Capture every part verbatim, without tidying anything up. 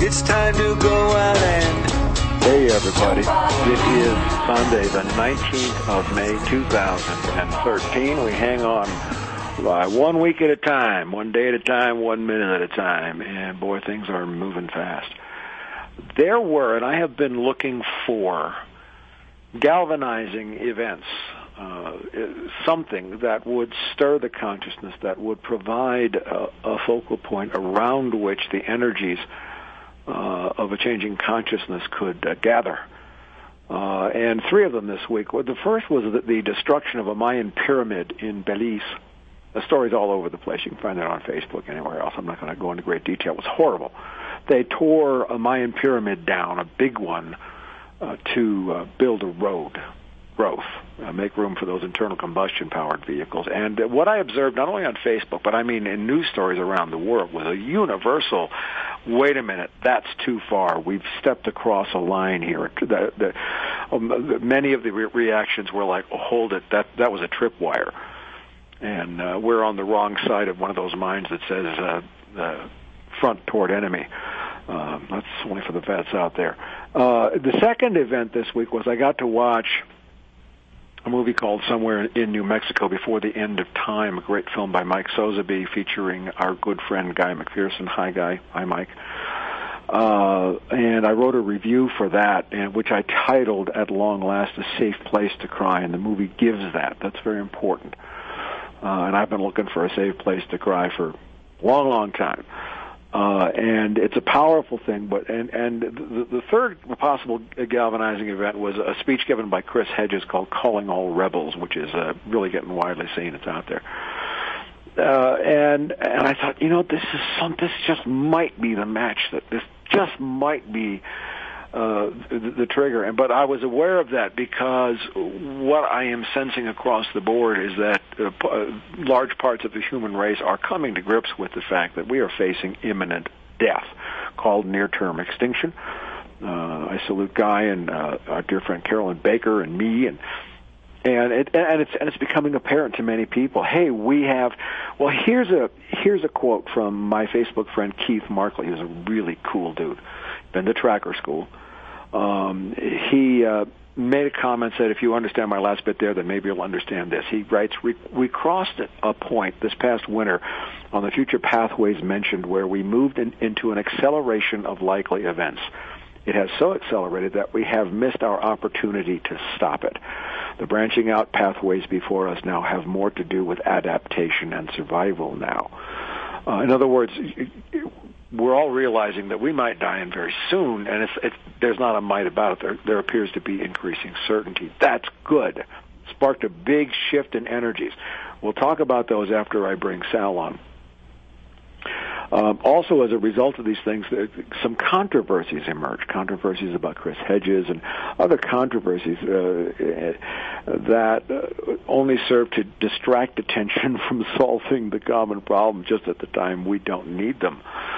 It's time to go out and... Hey everybody, it is Sunday the nineteenth of May two thousand thirteen. We hang on by one week at a time, one day at a time, one minute at a time, and boy, things are moving fast. There were, and I have been looking for, galvanizing events, uh, something that would stir the consciousness, that would provide a, a focal point around which the energies uh, of a changing consciousness could uh, gather. Uh, and three of them this week. Well, the first was the, the destruction of a Mayan pyramid in Belize. The story's all over the place. You can find that on Facebook, anywhere else. I'm not going to go into great detail. It was horrible. They tore a Mayan pyramid down, a big one, uh, to uh, build a road growth, uh, make room for those internal combustion-powered vehicles. And uh, what I observed, not only on Facebook, but I mean in news stories around the world, was a universal, wait a minute, that's too far. We've stepped across a line here. The, the, um, many of the re- reactions were like, oh, hold it, that, that was a tripwire. And uh, we're on the wrong side of one of those mines that says uh, uh, front toward enemy. Uh, that's only for the vets out there. Uh, the second event this week was I got to watch a movie called Somewhere in New Mexico Before the End of Time, a great film by Mike Sosebee featuring our good friend Guy McPherson. Hi, Guy. Hi, Mike. Uh, and I wrote a review for that, and which I titled, At Long Last, A Safe Place to Cry, and the movie gives that. That's very important. Uh, and I've been looking for a safe place to cry for a long, long time. Uh, and it's a powerful thing, but and and the, the third possible galvanizing event was a speech given by Chris Hedges called "Calling All Rebels," which is uh, really getting widely seen. It's out there, uh, and and I thought, you know, this is some. This just might be the match. That this just might be uh, the, the trigger. And but I was aware of that because what I am sensing across the board is that uh, p- large parts of the human race are coming to grips with the fact that we are facing imminent death, called near-term extinction. Uh, I salute Guy and uh, our dear friend Carolyn Baker and me, and and it and it's and it's becoming apparent to many people. Hey, we have. Well, here's a here's a quote from my Facebook friend Keith Markley, who's a really cool dude. Been to Tracker School. Um, he uh, made a comment, said, if you understand my last bit there, then maybe you'll understand this. He writes, we, we crossed a point this past winter on the future pathways mentioned where we moved in, into an acceleration of likely events. It has so accelerated that we have missed our opportunity to stop it. The branching out pathways before us now have more to do with adaptation and survival now. Uh, in other words, we're all realizing that we might die in very soon, and it's, it's, there's not a might about it. There, there appears to be increasing certainty. That's good. Sparked a big shift in energies. We'll talk about those after I bring Sal on. Um, also, as a result of these things, some controversies emerged. Controversies about Chris Hedges and other controversies uh, that uh, only serve to distract attention from solving the common problem just at the time we don't need them.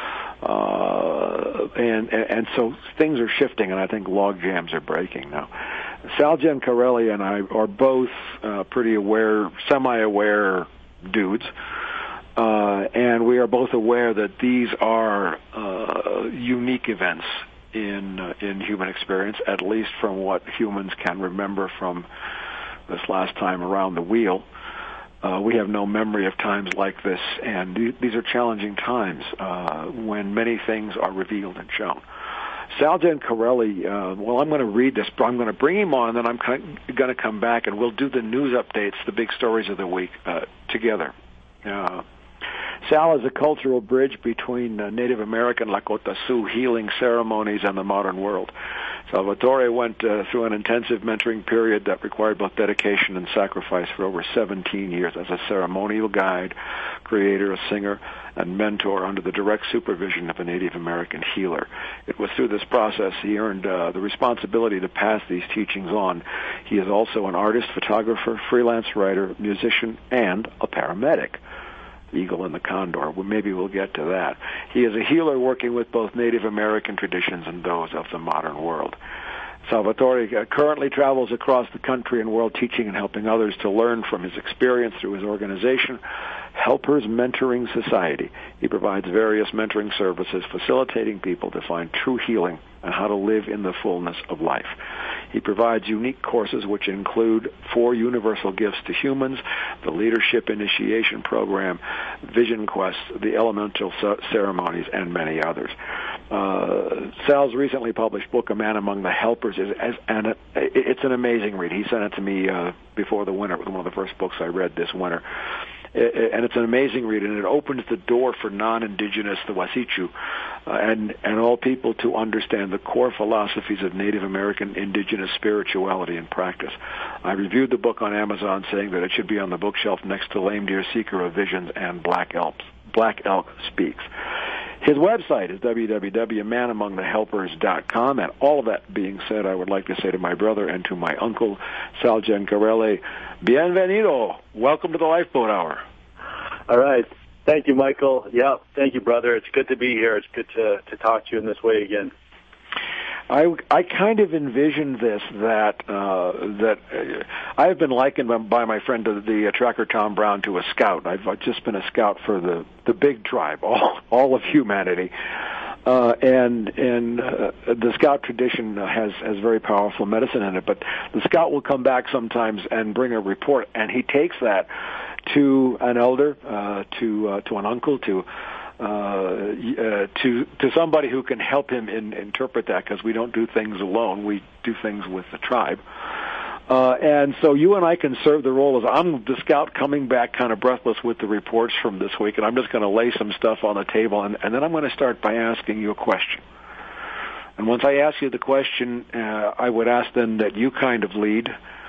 Uh, and, and and so things are shifting, and I think log jams are breaking now. Sal Giancarelli and I are both uh, pretty aware, semi-aware dudes, uh, and we are both aware that these are uh, unique events in uh, in human experience, at least from what humans can remember from this last time around the wheel. Uh, we have no memory of times like this, and th- these are challenging times uh, when many things are revealed and shown. Sal Giancarelli, uh, well, I'm going to read this, but I'm going to bring him on, and then I'm going to come back, and we'll do the news updates, the big stories of the week, uh, together. Uh, Sal is a cultural bridge between uh, Native American Lakota Sioux healing ceremonies and the modern world. Salvatore went uh, through an intensive mentoring period that required both dedication and sacrifice for over seventeen years as a ceremonial guide, creator, a singer, and mentor under the direct supervision of a Native American healer. It was through this process he earned uh, the responsibility to pass these teachings on. He is also an artist, photographer, freelance writer, musician, and a paramedic. Eagle and the Condor. Well, maybe we'll get to that. He is a healer working with both Native American traditions and those of the modern world. Salvatore uh, currently travels across the country and world teaching and helping others to learn from his experience through his organization, Helpers Mentoring Society. He provides various mentoring services, facilitating people to find true healing and how to live in the fullness of life. He provides unique courses which include Four Universal Gifts to Humans, the Leadership Initiation Program, Vision Quest, the Elemental Ceremonies, and many others. Uh, Sal's recently published book, A Man Among the Helpers, is, is and it's an amazing read. He sent it to me uh, before the winter. It was one of the first books I read this winter. And it's an amazing read, and it opens the door for non-indigenous, the Wasichu, uh, and, and all people to understand the core philosophies of Native American indigenous spirituality and practice. I reviewed the book on Amazon, saying that it should be on the bookshelf next to Lame Deer, Seeker of Visions, and Black Elk, Black Elk Speaks. His website is w w w dot man among the helpers dot com, and all of that being said, I would like to say to my brother and to my uncle, Sal Gencarelli, bienvenido. Welcome to the Lifeboat Hour. All right. Thank you, Michael. Yeah, thank you, brother. It's good to be here. It's good to, to talk to you in this way again. I, I kind of envisioned this, that uh, that uh, I have been likened by, by my friend, to the uh, tracker Tom Brown, to a scout. I've, I've just been a scout for the, the big tribe, all, all of humanity. Uh, and and uh, the scout tradition has, has very powerful medicine in it. But the scout will come back sometimes and bring a report, and he takes that to an elder, uh, to uh, to an uncle, to uh, uh, to to somebody who can help him in, interpret that, because we don't do things alone. We do things with the tribe. Uh, and so you and I can serve the role as I'm the scout coming back kind of breathless with the reports from this week, and I'm just going to lay some stuff on the table, and, and then I'm going to start by asking you a question. And once I ask you the question, uh, I would ask then that you kind of lead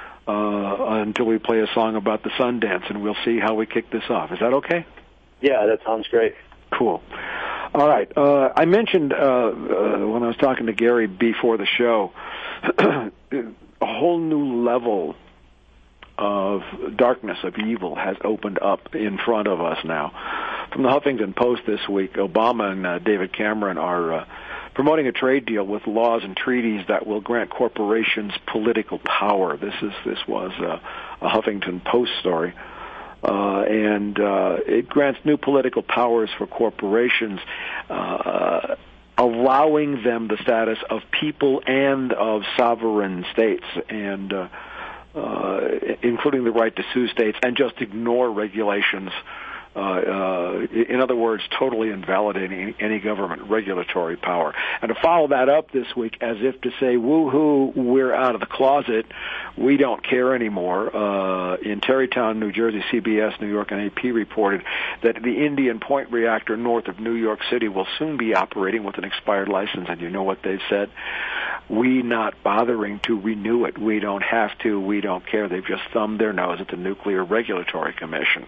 uh, until we play a song about the Sundance, and we'll see how we kick this off. Is that okay? Yeah, that sounds great. Cool. All right. Uh, I mentioned uh, uh, when I was talking to Gary before the show, a whole new level of darkness, of evil, has opened up in front of us now. From the Huffington Post this week, Obama and uh, David Cameron are uh, promoting a trade deal with laws and treaties that will grant corporations political power. This is this was uh, a Huffington Post story. Uh, and uh, it grants new political powers for corporations, uh, allowing them the status of people and of sovereign states, and uh, uh, including the right to sue states and just ignore regulations. Uh, uh, in other words, totally invalidating any government regulatory power. And to follow that up this week as if to say, woo-hoo, we're out of the closet, we don't care anymore. Uh, in Tarrytown, New Jersey, C B S, New York, and A P reported that the Indian Point reactor north of New York City will soon be operating with an expired license. And you know what they've said? We not bothering to renew it. We don't have to. We don't care. They've just thumbed their nose at the Nuclear Regulatory Commission.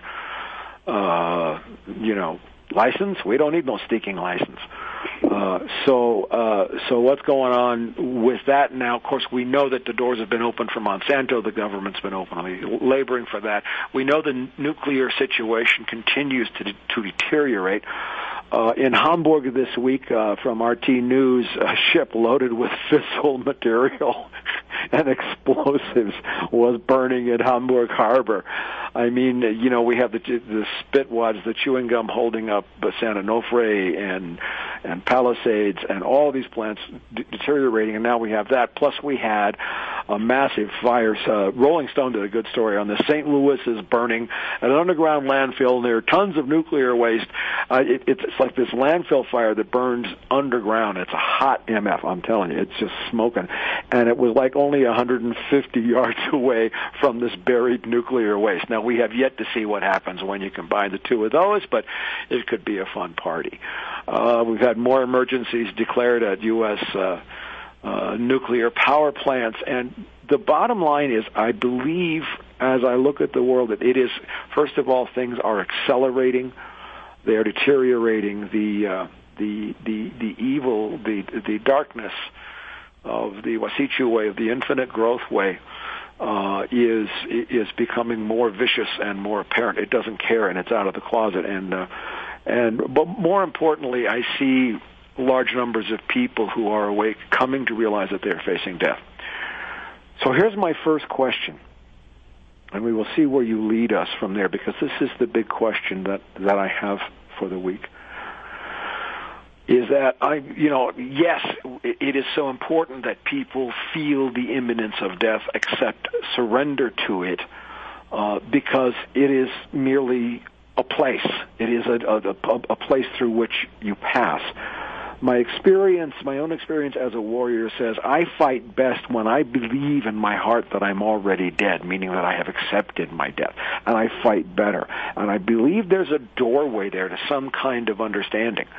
Uh, you know, license? We don't need no sneaking license. Uh, so, uh, so what's going on with that now? Of course, we know that the doors have been open for Monsanto. The government's been openly laboring for that. We know the n- nuclear situation continues to, de- to deteriorate. Uh, in Hamburg this week, uh, from R T News, a ship loaded with fissile material and explosives was burning at Hamburg Harbor. I mean, you know, we have the the spitwads, the chewing gum holding up San Onofre and and Palisades and all these plants d- deteriorating, and now we have that. Plus, we had a massive fire. Uh, Rolling Stone did a good story on this. Saint Louis is burning at an underground landfill. There are tons of nuclear waste. Uh, it, it's It's like this landfill fire that burns underground. It's a hot M F, I'm telling you. It's just smoking. And it was like only one hundred fifty yards away from this buried nuclear waste. Now, we have yet to see what happens when you combine the two of those, but it could be a fun party. Uh, we've had more emergencies declared at U S Uh, uh, nuclear power plants. And the bottom line is, I believe, as I look at the world, that it is, first of all, things are accelerating. They are deteriorating. The uh, the the the evil, the the darkness of the Wasichu way, of the infinite growth way, uh, is is becoming more vicious and more apparent. It doesn't care, and it's out of the closet. And uh, and but more importantly, I see large numbers of people who are awake coming to realize that they are facing death. So here's my first question. and we will see where you lead us from there, because this is the big question that, that I have for the week. Is that, I, you know, yes, it is so important that people feel the imminence of death, accept, surrender to it, uh, because it is merely a place. It is a, a, a place through which you pass. My experience, my own experience as a warrior says, I fight best when I believe in my heart that I'm already dead, meaning that I have accepted my death, and I fight better. And I believe there's a doorway there to some kind of understanding.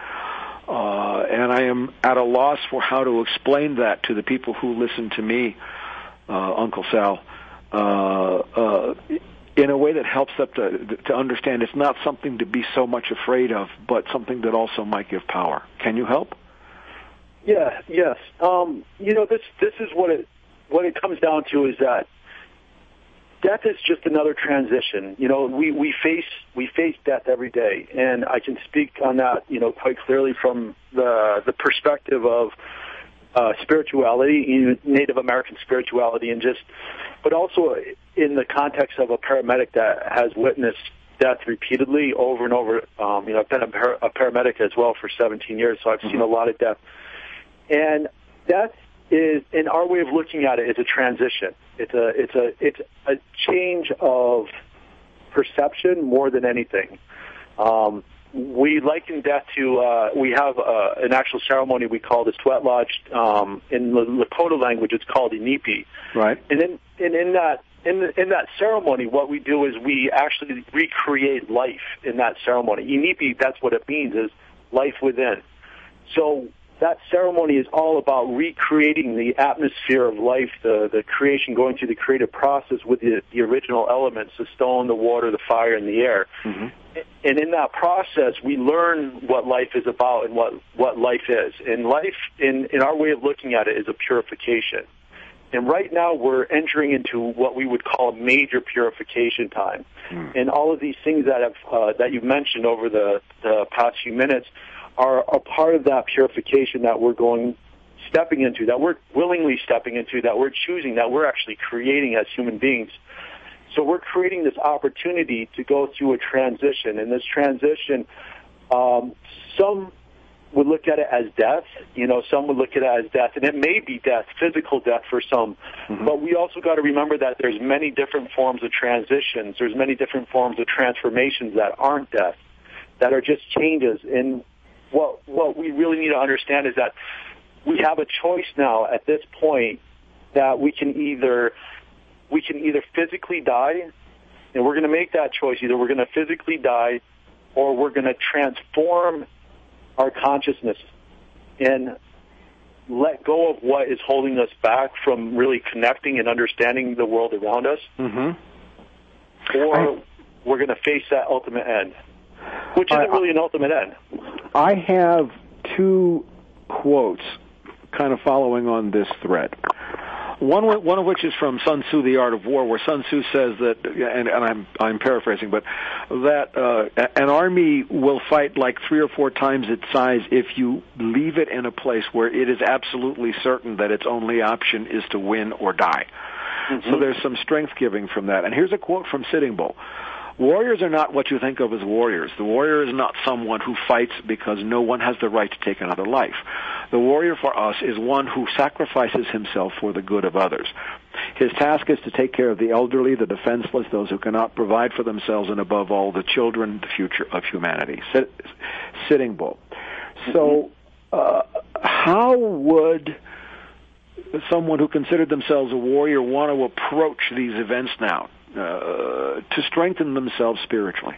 Uh, and I am at a loss for how to explain that to the people who listen to me, uh, Uncle Sal, uh, uh, in a way that helps them to, to understand it's not something to be so much afraid of, but something that also might give power. Can you help? Yeah, yes. Um, you know, this this is what it what it comes down to, is that death is just another transition. You know, we, we face we face death every day, and I can speak on that, you know, quite clearly from the the perspective of uh, spirituality, Native American spirituality, and just, but also in the context of a paramedic that has witnessed death repeatedly over and over. Um, you know, I've been a, par- a paramedic as well for seventeen years, so I've mm-hmm. seen a lot of death. And death is, in our way of looking at it, is a transition. It's a it's a it's a change of perception more than anything. Um, we liken death to uh, we have uh, an actual ceremony we call the sweat lodge. Um, in the Lakota language, it's called inipi. Right. And in and in that in the, in that ceremony, what we do is we actually recreate life in that ceremony. Inipi, that's what it means, is life within. So that ceremony is all about recreating the atmosphere of life, the, the creation, going through the creative process with the, the original elements, the stone, the water, the fire, and the air. Mm-hmm. And in that process, we learn what life is about and what, what life is. And life, in, in our way of looking at it, is a purification. And right now we're entering into what we would call a major purification time. Mm. And all of these things that have uh, that you've mentioned over the, the past few minutes are a part of that purification that we're going, stepping into, that we're willingly stepping into, that we're choosing, that we're actually creating as human beings. So we're creating this opportunity to go through a transition. And this transition, um, some would look at it as death. You know, some would look at it as death, and it may be death, physical death for some. Mm-hmm. But we also got to remember that there's many different forms of transitions. There's many different forms of transformations that aren't death, that are just changes. And what what we really need to understand is that we have a choice now at this point that we can either we can either physically die, and we're going to make that choice. Either we're going to physically die, or we're going to transform our consciousness and let go of what is holding us back from really connecting and understanding the world around us. Mm-hmm. Or I, we're going to face that ultimate end, which isn't I, really an ultimate end. I have two quotes kind of following on this thread. One, one of which is from Sun Tzu, The Art of War, where Sun Tzu says that, and, and I'm, I'm paraphrasing, but that uh, an army will fight like three or four times its size if you leave it in a place where it is absolutely certain that its only option is to win or die. Mm-hmm. So there's some strength giving from that. And here's a quote from Sitting Bull. Warriors are not what you think of as warriors. The warrior is not someone who fights because no one has the right to take another life. The warrior for us is one who sacrifices himself for the good of others. His task is to take care of the elderly, the defenseless, those who cannot provide for themselves, and above all, the children, the future of humanity. Sit, Sitting Bull. So, uh, how would someone who considered themselves a warrior want to approach these events now? Uh, to strengthen themselves spiritually?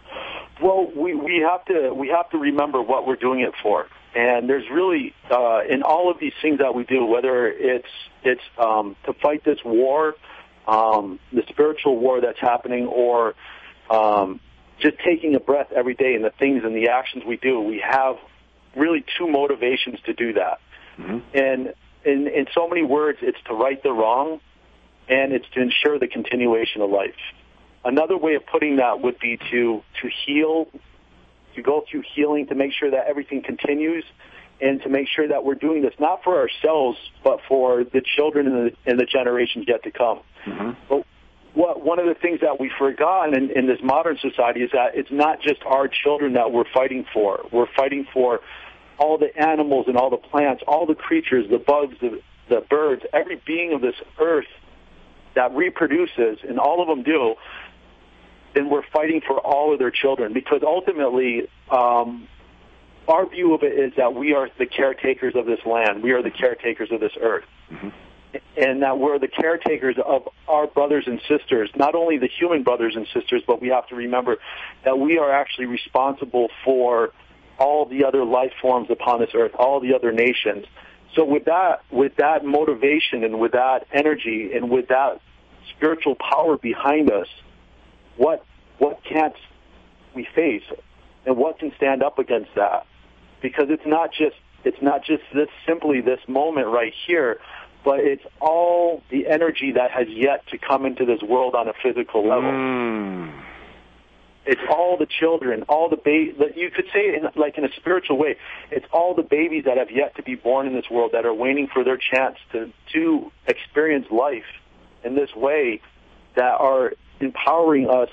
Well, we, we have to we have to remember what we're doing it for, and there's really uh, in all of these things that we do, whether it's it's um, to fight this war, um, the spiritual war that's happening, or um, just taking a breath every day, and the things and the actions we do, we have really two motivations to do that. Mm-hmm. And in in so many words, it's to right the wrong, and it's to ensure the continuation of life. Another way of putting that would be to, to heal, to go through healing, to make sure that everything continues, and to make sure that we're doing this not for ourselves, but for the children and the, and the generations yet to come. Mm-hmm. But what one of the things that we've forgotten in, in this modern society is that it's not just our children that we're fighting for. We're fighting for all the animals and all the plants, all the creatures, the bugs, the, the birds, every being of this earth that reproduces, and all of them do, then we're fighting for all of their children, because ultimately um, our view of it is that we are the caretakers of this land. We are the caretakers of this earth. Mm-hmm. And that we're the caretakers of our brothers and sisters, not only the human brothers and sisters, but we have to remember that we are actually responsible for all the other life forms upon this earth, all the other nations. So with that, with that motivation and with that energy and with that spiritual power behind us, what what can't we face, and what can stand up against that? Because it's not just it's not just this simply this moment right here, but it's all the energy that has yet to come into this world on a physical level. Mm. It's all the children, all the babies. You could say, in, like in a spiritual way, it's all the babies that have yet to be born in this world that are waiting for their chance to to experience life in this way, that are empowering us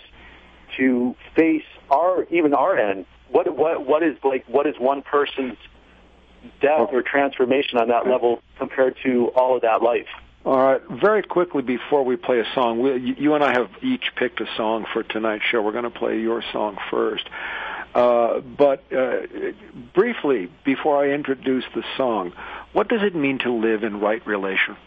to face our even our end. What what what is like what is one person's death or transformation on that level compared to all of that life? All right, very quickly before we play a song, we, you and I have each picked a song for tonight's show. We're going to play your song first. Uh, but uh, briefly, before I introduce the song, what does it mean to live in right relation?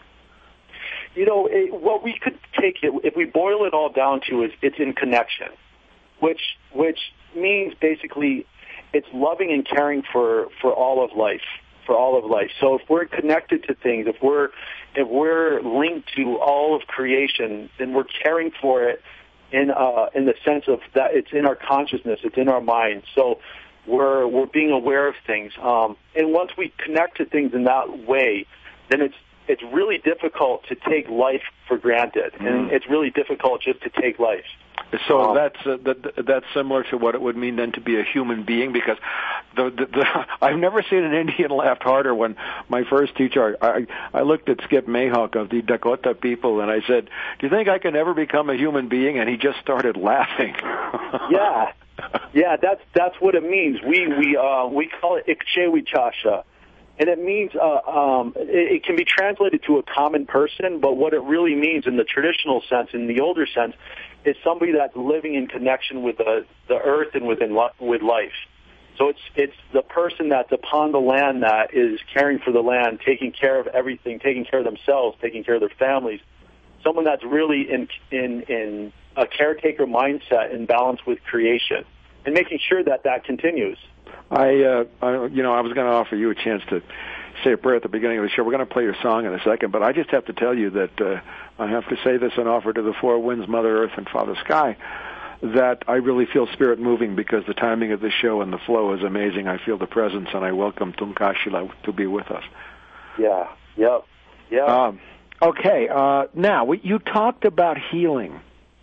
You know, it, what we could take it, if we boil it all down to, is it's in connection, which which means basically it's loving and caring for, for all of life, for all of life. So if we're connected to things, if we're if we're linked to all of creation, then we're caring for it in uh, in the sense of that it's in our consciousness, it's in our mind. So we're we're being aware of things, um, and once we connect to things in that way, then it's it's really difficult to take life for granted, mm. and it's really difficult just to take life. So um, that's uh, that, that's similar to what it would mean then to be a human being, because the, the, the I've never seen an Indian laugh harder. When my first teacher, I, I looked at Skip Mayhawk of the Dakota people, and I said, "Do you think I can ever become a human being?" And he just started laughing. yeah, yeah, that's that's what it means. We we uh, we call it Ikchewichasha. And it means, uh, um, it, it can be translated to a common person, but what it really means in the traditional sense, in the older sense, is somebody that's living in connection with the, the earth and within with life. So it's it's the person that's upon the land that is caring for the land, taking care of everything, taking care of themselves, taking care of their families. Someone that's really in in in a caretaker mindset in balance with creation, and making sure that that continues. I, uh, I, you know, I was going to offer you a chance to say a prayer at the beginning of the show. We're going to play your song in a second, but I just have to tell you that uh, I have to say this and offer to the four winds, Mother Earth, and Father Sky, that I really feel spirit moving, because the timing of the show and the flow is amazing. I feel the presence, and I welcome Tunkashila to be with us. Yeah, yep, yeah. Um, okay, uh, now, we, you talked about healing.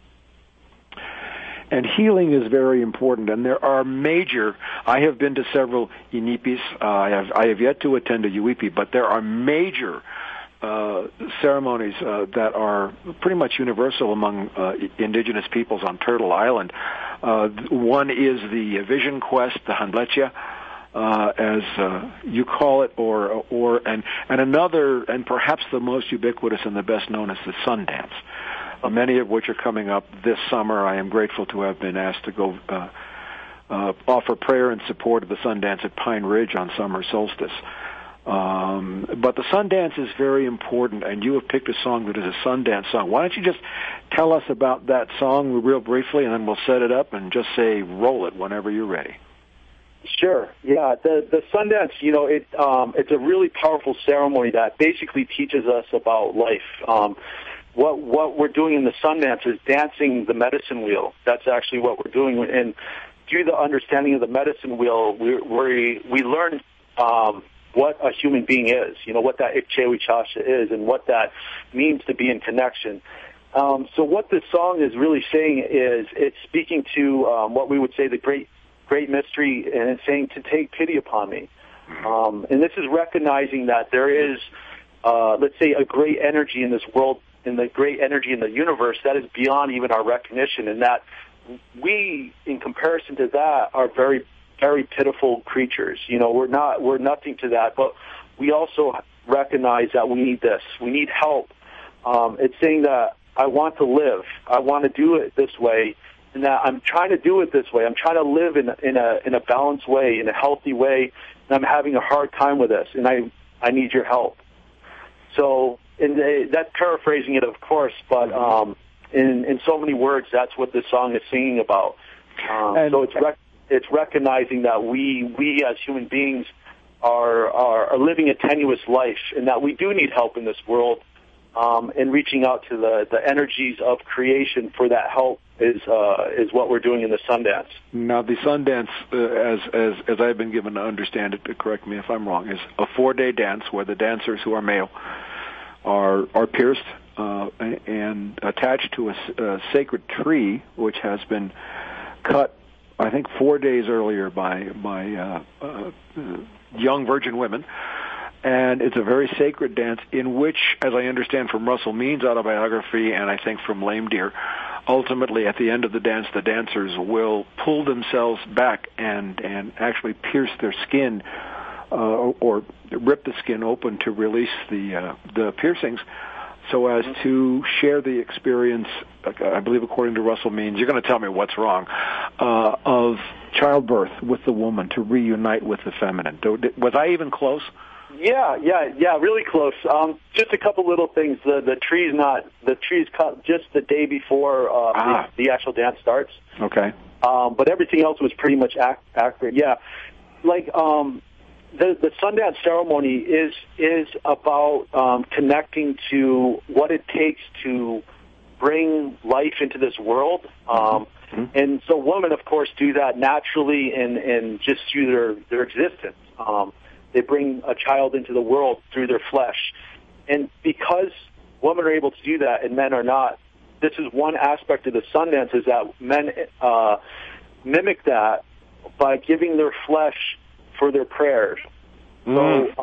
And healing is very important, and there are major, I have been to several Inipis, uh, I have I have yet to attend a U E P, but there are major uh, ceremonies uh, that are pretty much universal among uh, indigenous peoples on Turtle Island. Uh, one is the Vision Quest, the Hanblechia, uh, as uh, you call it, or or and, and another, and perhaps the most ubiquitous and the best known, is the Sundance. Uh, many of which are coming up this summer. I am grateful to have been asked to go uh, uh, offer prayer in support of the Sundance at Pine Ridge on summer solstice. Um, but the Sundance is very important, and you have picked a song that is a Sundance song. Why don't you just tell us about that song real briefly, and then we'll set it up and just say roll it whenever you're ready. Sure. Yeah, the the Sundance, you know, it um, it's a really powerful ceremony that basically teaches us about life. Um, What what we're doing in the Sundance is dancing the medicine wheel. That's actually what we're doing. And through the understanding of the medicine wheel, we we, we learn um, what a human being is, you know, what that Ikchewichasha is and what that means to be in connection. Um, so what this song is really saying is it's speaking to um, what we would say the great great mystery, and it's saying to take pity upon me. Um, and this is recognizing that there is, uh, let's say, a great energy in this world in the great energy in the universe that is beyond even our recognition, and that we, in comparison to that, are very, very pitiful creatures. You know, we're not, we're nothing to that, but we also recognize that we need this. We need help. Um, it's saying that I want to live. I want to do it this way, and that I'm trying to do it this way. I'm trying to live in, in a in a balanced way, in a healthy way, and I'm having a hard time with this, and I I need your help. So, and they, that's paraphrasing it, of course, but um, in in so many words, that's what this song is singing about. Um, and, so it's rec- it's recognizing that we we as human beings are, are are living a tenuous life, and that we do need help in this world. Um, and reaching out to the, the energies of creation for that help is uh, is what we're doing in the Sundance. Now, the Sundance, uh, as as as I've been given to understand it, to correct me if I'm wrong, is a four-day dance where the dancers, who are male, are are pierced uh, and attached to a, a sacred tree, which has been cut, I think, four days earlier by by uh, uh, young virgin women. And it's a very sacred dance in which, as I understand from Russell Means' autobiography, and I think from Lame Deer, ultimately at the end of the dance, the dancers will pull themselves back and, and actually pierce their skin uh, or rip the skin open to release the uh, the piercings, so as to share the experience, I believe according to Russell Means, you're going to tell me what's wrong, uh, of childbirth with the woman, to reunite with the feminine. Was I even close? Yeah, yeah, yeah, really close. Um, just a couple little things. The the tree's not the tree's cut just the day before uh, ah. the, the actual dance starts. Okay. Um, but everything else was pretty much ac- accurate. Yeah, like um, the the Sundance ceremony is is about um, connecting to what it takes to bring life into this world. Um, mm-hmm. And so women, of course, do that naturally and and just through their their existence. Um, They bring a child into the world through their flesh. And because women are able to do that and men are not, this is one aspect of the Sundance, is that men uh, mimic that by giving their flesh for their prayers. Mm. So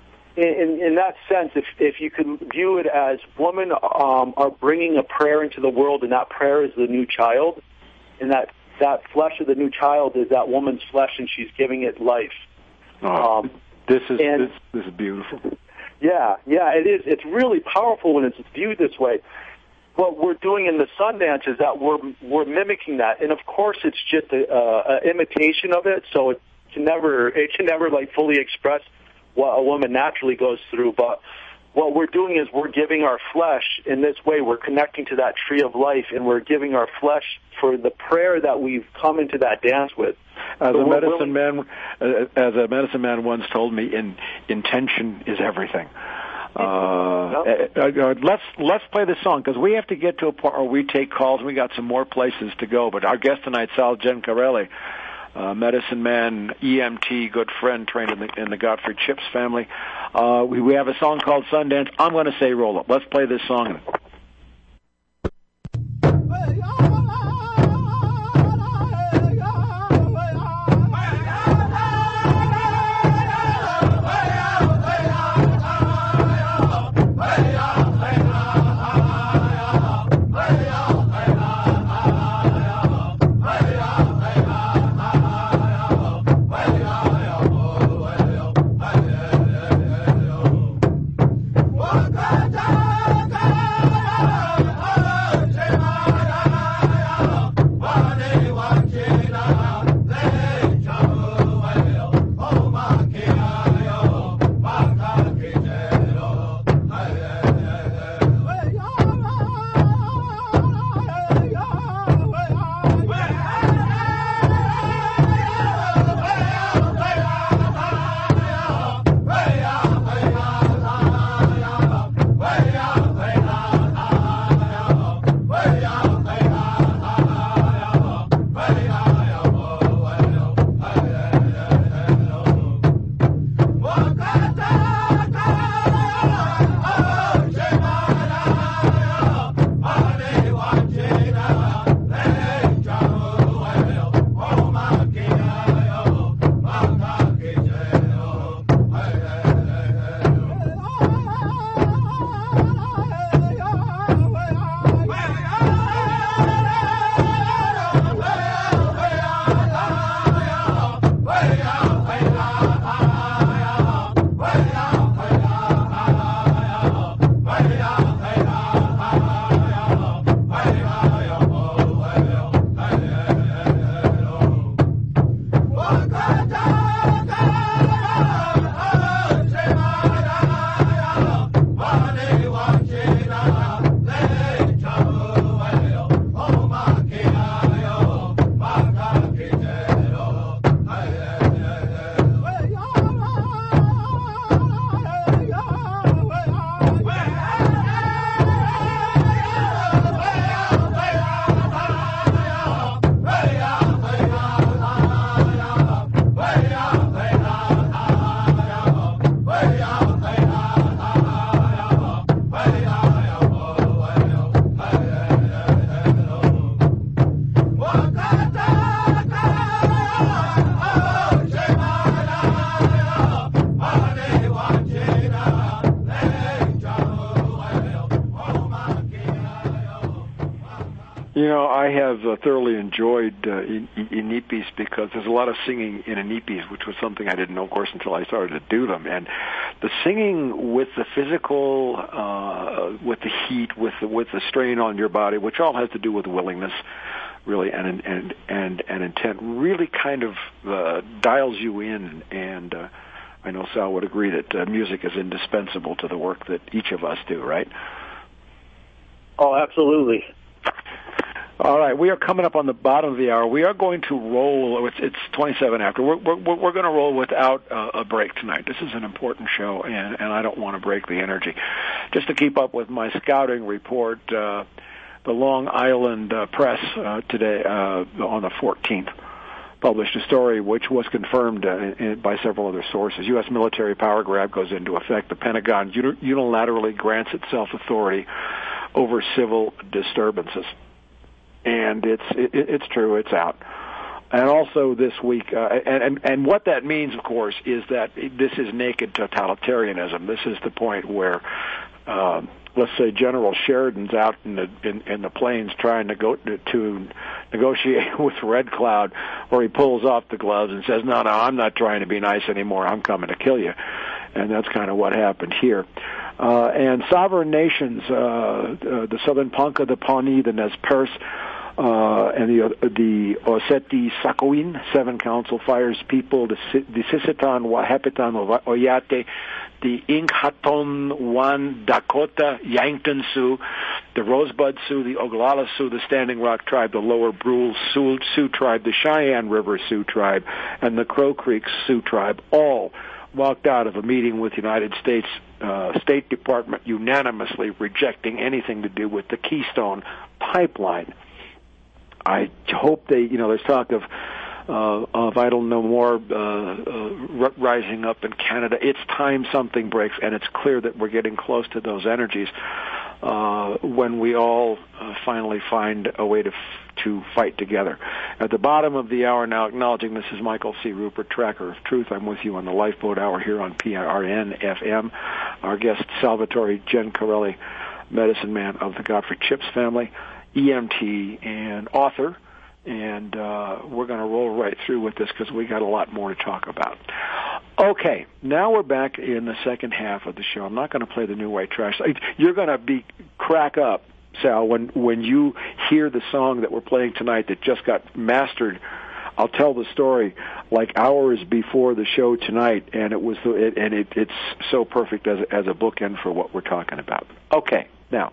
in, in that sense, if, if you could view it as women um, are bringing a prayer into the world, and that prayer is the new child, and that, that flesh of the new child is that woman's flesh, and she's giving it life. Oh. Um, This is and, this, this is beautiful. Yeah, yeah, it is. It's really powerful when it's viewed this way. What we're doing in the Sundance is that we're we're mimicking that, and of course, it's just a, a, a imitation of it. So it can never it can never like fully express what a woman naturally goes through. But what we're doing is we're giving our flesh in this way. We're connecting to that tree of life, and we're giving our flesh for the prayer that we've come into that dance with. As so a medicine man, uh, as a medicine man once told me, in, intention is everything. Uh, yep. uh, uh, let's let's play this song, because we have to get to a part where we take calls. We got some more places to go. But our guest tonight, Sal Gencarelli, uh, medicine man, E M T, good friend, trained in the in the Gottfried Chips family. Uh, we, we have a song called Sundance. I'm going to say roll up. Let's play this song. Waka You know, I have uh, thoroughly enjoyed uh, in- Inipis because there's a lot of singing in Inipis, which was something I didn't know, of course, until I started to do them. And the singing with the physical, uh, with the heat, with the, with the strain on your body, which all has to do with willingness, really, and and and and intent, really kind of uh, dials you in. And uh, I know Sal would agree that uh, music is indispensable to the work that each of us do, right? Oh, absolutely. All right, we are coming up on the bottom of the hour. We are going to roll. It's, it's twenty-seven after. We're we're, we're going to roll without uh, a break tonight. This is an important show, and, and I don't want to break the energy. Just to keep up with my scouting report, uh, the Long Island uh, Press uh, today uh, on the fourteenth published a story which was confirmed uh, in, by several other sources. U S military power grab goes into effect. The Pentagon unilaterally grants itself authority over civil disturbances. And it's it, it's true, it's out. And also this week, uh, and, and and what that means, of course, is that this is naked totalitarianism. This is the point where, uh, let's say, General Sheridan's out in the in, in the plains trying to go to, to negotiate with Red Cloud, where he pulls off the gloves and says, "No, no, I'm not trying to be nice anymore. I'm coming to kill you." And that's kind of what happened here. Uh, and sovereign nations, uh, uh, the Southern Ponca, the Pawnee, the Nez Perce, uh, and the the Oseti Sakowin, Seven Council fires people, the the Sisitan, Wahepitan, Oyate, the Inkhaton, Wan, Dakota, Yankton Sioux, the Rosebud Sioux, the Oglala Sioux, the Standing Rock Tribe, the Lower Brule Sioux, Sioux Tribe, the Cheyenne River Sioux Tribe, and the Crow Creek Sioux Tribe, all walked out of a meeting with the United States uh, State Department unanimously rejecting anything to do with the Keystone Pipeline. I hope they, you know, there's talk of uh, of Idle No More uh, uh, rising up in Canada. It's time something breaks, and it's clear that we're getting close to those energies uh, when we all uh, finally find a way to f- to fight together. At the bottom of the hour now, acknowledging this is Michael C. Rupert, Tracker of Truth. I'm with you on the Lifeboat Hour here on P R N F M. Our guest, Salvatore Gencarelli, medicine man of the Godfrey Chips family, E M T and author, and uh, we're going to roll right through with this because we got a lot more to talk about. Okay, now we're back in the second half of the show. I'm not going to play the New White Trash. You're going to be crack up, Sal, when when you hear the song that we're playing tonight that just got mastered. I'll tell the story like hours before the show tonight, and it was it, and it, it's so perfect as as a bookend for what we're talking about. Okay, now.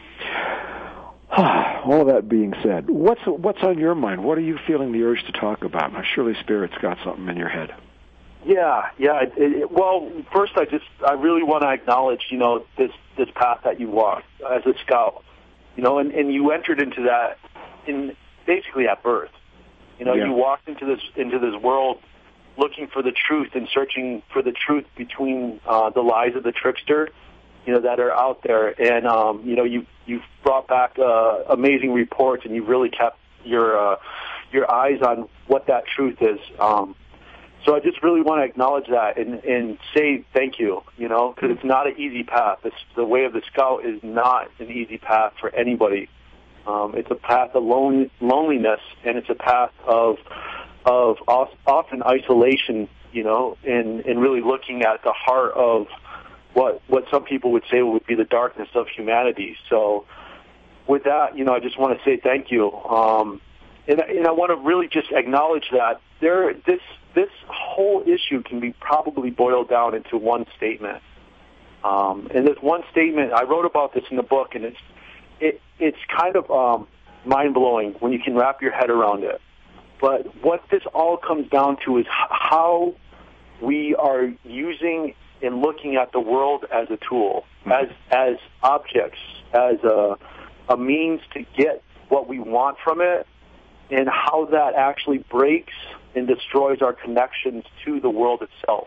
All that being said, what's what's on your mind? What are you feeling the urge to talk about? Now, surely Spirit's got something in your head. Yeah, yeah. It, it, well, first, I just I really want to acknowledge, you know, this this path that you walked as a scout, you know, and, and you entered into that in basically at birth. You know, yeah. You walked into this into this world looking for the truth and searching for the truth between uh, the lies of the trickster, you know, that are out there. And, um, you know, you, you've brought back, uh, amazing reports, and you've really kept your, uh, your eyes on what that truth is. Um, so I just really want to acknowledge that and, and say thank you, you know, because it's not an easy path. It's, the way of the scout is not an easy path for anybody. Um, it's a path of lone, loneliness, and it's a path of, of often isolation, you know, and, and really looking at the heart of, what what some people would say would be the darkness of humanity. So with that, you know, I just want to say thank you. Um, and, and I want to really just acknowledge that there this this whole issue can be probably boiled down into one statement. Um, and this one statement, I wrote about this in the book, and it's it it's kind of um, mind-blowing when you can wrap your head around it. But what this all comes down to is how we are using in looking at the world as a tool, as as objects, as a, a means to get what we want from it, and how that actually breaks and destroys our connections to the world itself.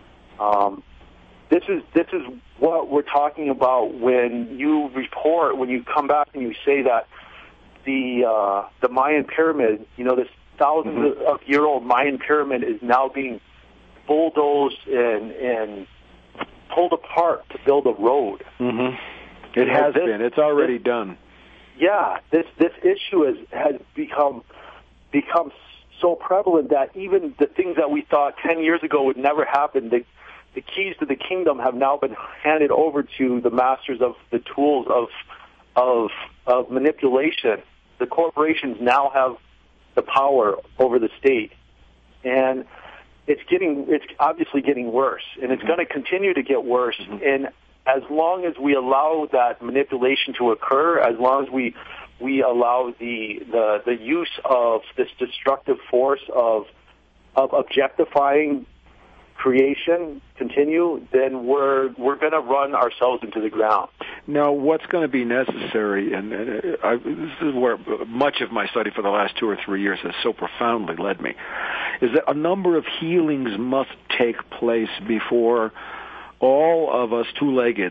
Um, this is this is what we're talking about when you report, when you come back and you say that the uh, the Mayan pyramid, you know, this thousands mm-hmm. of year old Mayan pyramid is now being bulldozed and and pulled apart to build a road. Mm-hmm. It has this, been. It's already this, done. yeah, this this issue has has become become so prevalent that even the things that we thought ten years ago would never happen, the the keys to the kingdom have now been handed over to the masters of the tools of of of manipulation. The corporations now have the power over the state, and it's getting it's obviously getting worse, and it's mm-hmm. going to continue to get worse. Mm-hmm. And as long as we allow that manipulation to occur, as long as we we allow the the, the use of this destructive force of of objectifying creation continue, then we're we're going to run ourselves into the ground. Now, what's going to be necessary, and uh, I, this is where much of my study for the last two or three years has so profoundly led me, is that a number of healings must take place before all of us two-leggeds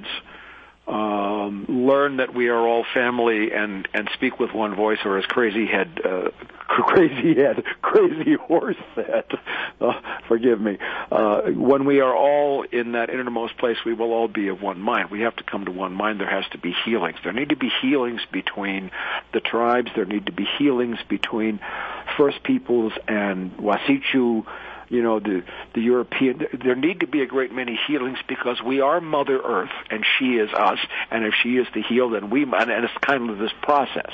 um, learn that we are all family and, and speak with one voice, or as Crazy Head, uh, Crazy Head, Crazy Horse said, uh, forgive me, uh, when we are all in that innermost place, we will all be of one mind. We have to come to one mind. There has to be healings. There need to be healings between the tribes. There need to be healings between First Peoples and Wasichu. You know, the the European, there need to be a great many healings because we are Mother Earth and she is us, and if she is to heal, then we, and, and it's kind of this process.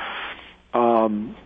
Um,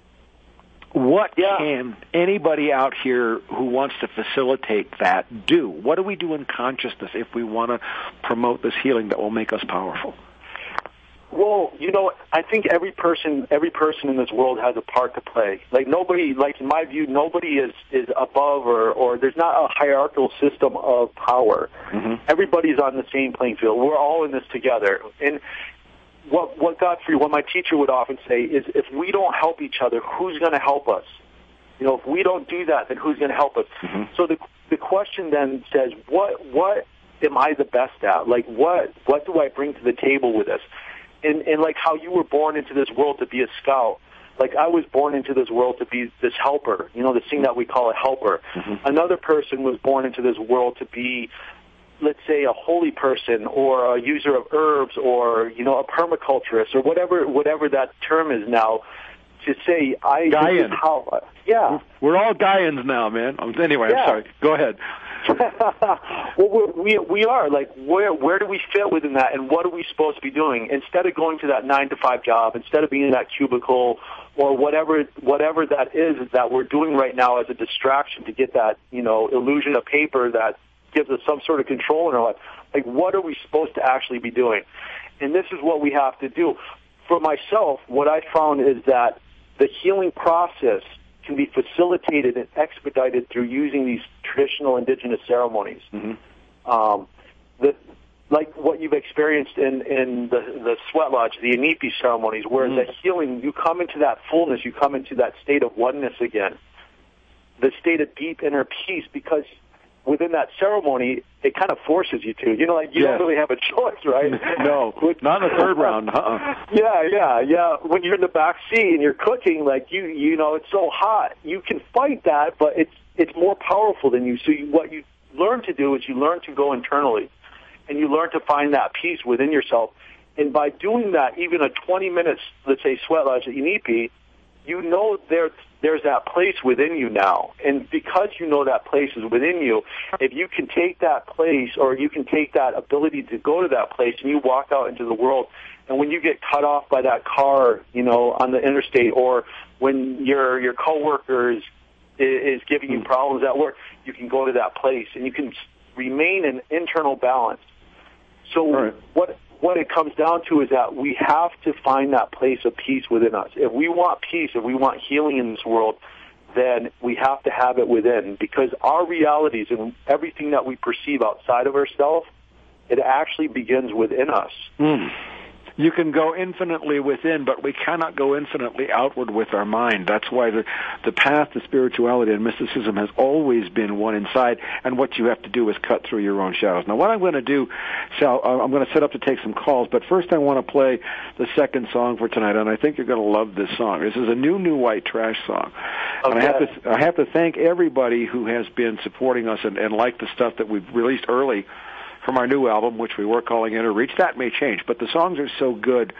what yeah. can anybody out here who wants to facilitate that do? What do we do in consciousness if we want to promote this healing that will make us powerful? Well, you know, I think every person, every person in this world has a part to play. Like nobody, like in my view, nobody is, is above or, or there's not a hierarchical system of power. Mm-hmm. Everybody's on the same playing field. We're all in this together. And what, what Godfrey, what my teacher would often say is, if we don't help each other, who's going to help us? You know, if we don't do that, then who's going to help us? Mm-hmm. So the, the question then says, what, what am I the best at? Like, what, what do I bring to the table with this? And, and like how you were born into this world to be a scout, like I was born into this world to be this helper, you know, this thing that we call a helper. Mm-hmm. Another person was born into this world to be, let's say, a holy person or a user of herbs or, you know, a permaculturist or whatever whatever that term is now. To say, I... Gaian. How, yeah. We're all Gaians now, man. Anyway, yeah. I'm sorry. Go ahead. well, we we are like where where do we fit within that, and what are we supposed to be doing instead of going to that nine to five job, instead of being in that cubicle or whatever whatever that is that we're doing right now as a distraction to get that, you know, illusion of paper that gives us some sort of control in our life. Like, what are we supposed to actually be doing? And this is what we have to do. For myself, what I found is that the healing process can be facilitated and expedited through using these traditional indigenous ceremonies. Mm-hmm. Um, the, like what you've experienced in, in the, the sweat lodge, the Inipi ceremonies, where mm-hmm. the healing, you come into that fullness, you come into that state of oneness again, the state of deep inner peace, because within that ceremony, it kind of forces you to. You know, like you yes. don't really have a choice, right? No, not in the third round. Uh-uh. Yeah, yeah, yeah. When you're in the back seat and you're cooking, like you, you know, it's so hot. You can fight that, but it's it's more powerful than you. So you, what you learn to do is you learn to go internally, and you learn to find that peace within yourself. And by doing that, even a twenty minutes, let's say, sweat lodge at Inipi, you know there's there's that place within you now. And because you know that place is within you, if you can take that place or you can take that ability to go to that place and you walk out into the world, and when you get cut off by that car, you know, on the interstate, or when your your coworker is, is giving you problems at work, you can go to that place and you can remain in internal balance. So right. what What it comes down to is that we have to find that place of peace within us. If we want peace, if we want healing in this world, then we have to have it within, because our realities and everything that we perceive outside of ourselves, it actually begins within us. Mm. You can go infinitely within, but we cannot go infinitely outward with our mind. That's why the, the path to spirituality and mysticism has always been one inside, and what you have to do is cut through your own shadows. Now, what I'm going to do, Sal, I'm going to set up to take some calls, but first I want to play the second song for tonight, and I think you're going to love this song. This is a new, new White Trash song. Okay. And I have to, I have to thank everybody who has been supporting us and, and liked the stuff that we've released early from our new album, which we were calling Inner Reach. That may change, but the songs are so good.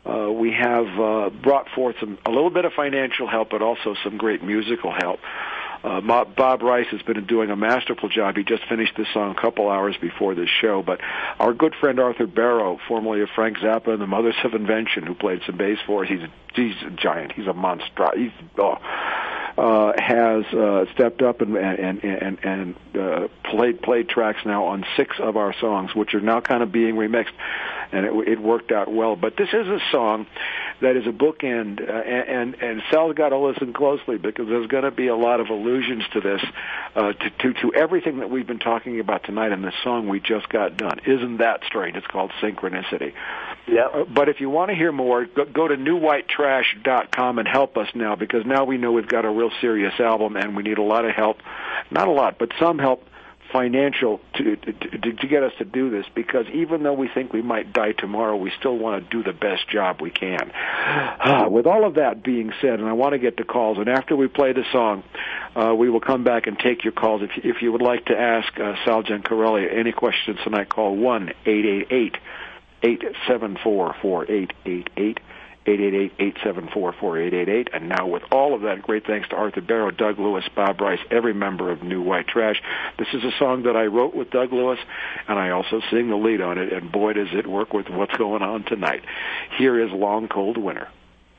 Uh, we have uh, brought forth some, a little bit of financial help, but also some great musical help. Uh, Bob Rice has been doing a masterful job. He just finished this song a couple hours before this show. But our good friend Arthur Barrow, formerly of Frank Zappa and the Mothers of Invention, who played some bass for us, he's a, he's a giant. He's a monster. He's, oh, uh, has uh, stepped up and and and, and uh, played played tracks now on six of our songs, which are now kind of being remixed, and it, it worked out well. But this is a song that is a bookend, uh, and, and, and Sal's got to listen closely because there's going to be a lot of allusions to this, uh, to, to, to everything that we've been talking about tonight in this song we just got done. Isn't that strange? It's called Synchronicity. Yeah. Uh, but if you want to hear more, go, go to new white trash dot com and help us now, because now we know we've got a real serious album and we need a lot of help. Not a lot, but some help financial to, to to to get us to do this, because even though we think we might die tomorrow, we still want to do the best job we can. Uh, with all of that being said, and I want to get to calls, and after we play the song, uh, we will come back and take your calls. If you, if you would like to ask uh, Sal Gencarelli any questions tonight, call one eight eight eight, eight seven four, four eight eight eight. eight eight eight, eight seven four, four eight eight eight. And now with all of that, great thanks to Arthur Barrow, Doug Lewis, Bob Rice, every member of New White Trash. This is a song that I wrote with Doug Lewis, and I also sing the lead on it, and boy, does it work with what's going on tonight. Here is Long Cold Winter.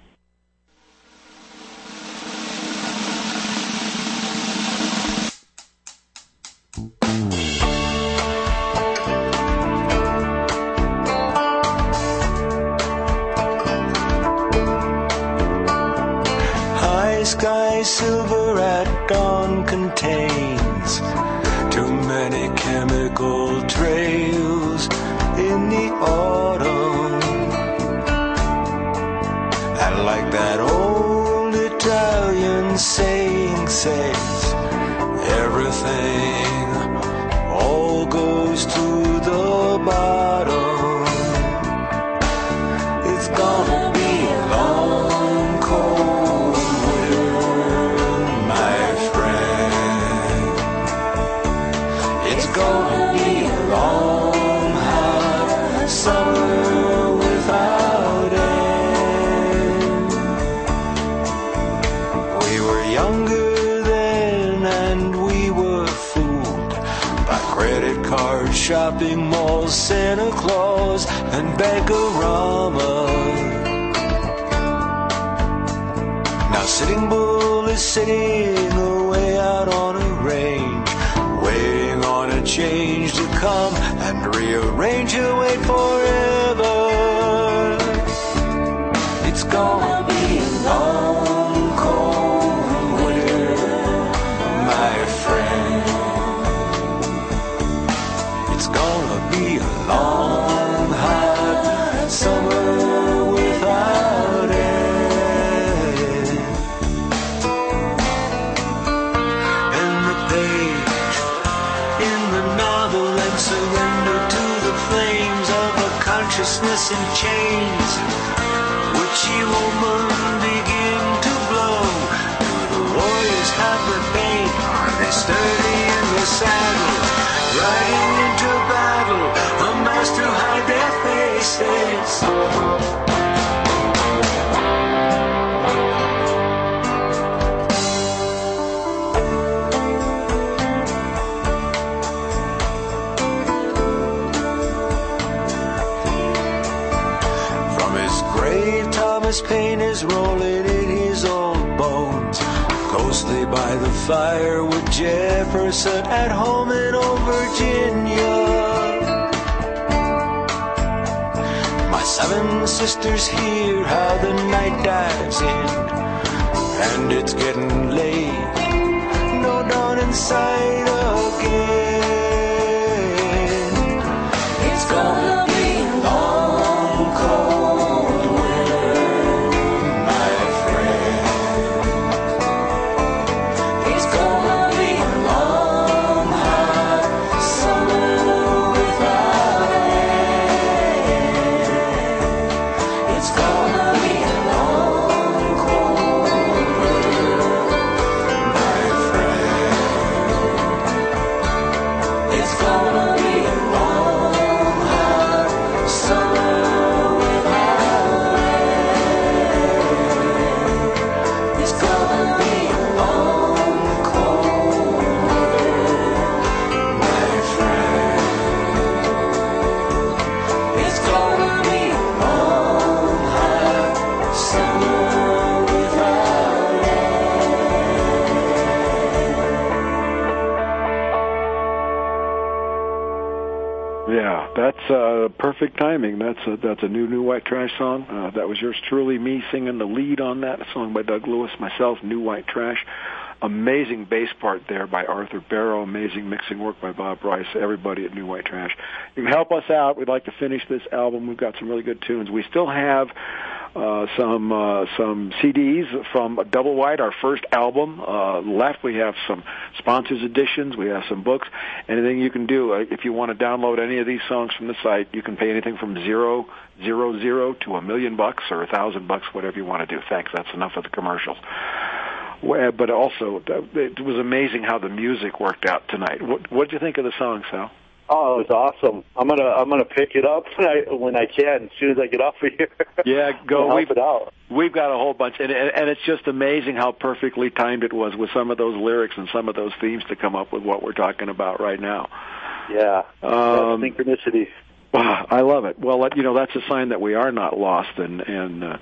Sky silver at dawn contains too many chemical trails in the autumn. And like that old Italian saying says, everything all goes to the bottom. It's gonna be a long, cold gonna be a long, hot summer without end. We were younger then and we were fooled by credit card shopping malls, Santa Claus and Bankarama. Now Sitting Bull is sitting away out on a range, waiting on a change to come and rearrange her way forever. It's gonna be a long, cold winter, my friend. It's gonna be a long, hot summer without end. And the page in the novel and surrender to the flames of a consciousness in chains. Witchy woman begin to blow. Do the warriors have the pain? Are they sturdy in the saddle? Riding into battle, a master hide their faces. Thomas Paine is rolling in his old bones, ghostly by the fire with Jefferson at home in old Virginia. My seven sisters hear how the night dives in, and it's getting late, no dawn in sight again. It's gonna be a long, cold winter, my friend. It's gonna be a long, hot summer without end. It's gonna be a long, cold winter, my friend. uh, perfect timing. That's a, that's a new New White Trash song. Uh, that was yours truly, me singing the lead on that, a song by Doug Lewis, myself, New White Trash. Amazing bass part there by Arthur Barrow, amazing mixing work by Bob Bryce, everybody at New White Trash. You can help us out. We'd like to finish this album. We've got some really good tunes. We still have uh, some uh, some C Ds from Double Wide, our first album, uh, left. We have some sponsors editions. We have some books. Anything you can do. Uh, if you want to download any of these songs from the site, you can pay anything from zero, zero, zero to a million bucks or a thousand bucks, whatever you want to do. Thanks. That's enough of the commercials. Well, but also, it was amazing how the music worked out tonight. What what did you think of the song, Sal? Oh, it was awesome. I'm gonna I'm gonna pick it up when I when I can as soon as I get off of here. Yeah, go. Help we've, it out. We've got a whole bunch, and, and and it's just amazing how perfectly timed it was with some of those lyrics and some of those themes to come up with what we're talking about right now. Yeah, um, that's synchronicity. I love it. Well, you know, that's a sign that we are not lost, and and. Uh,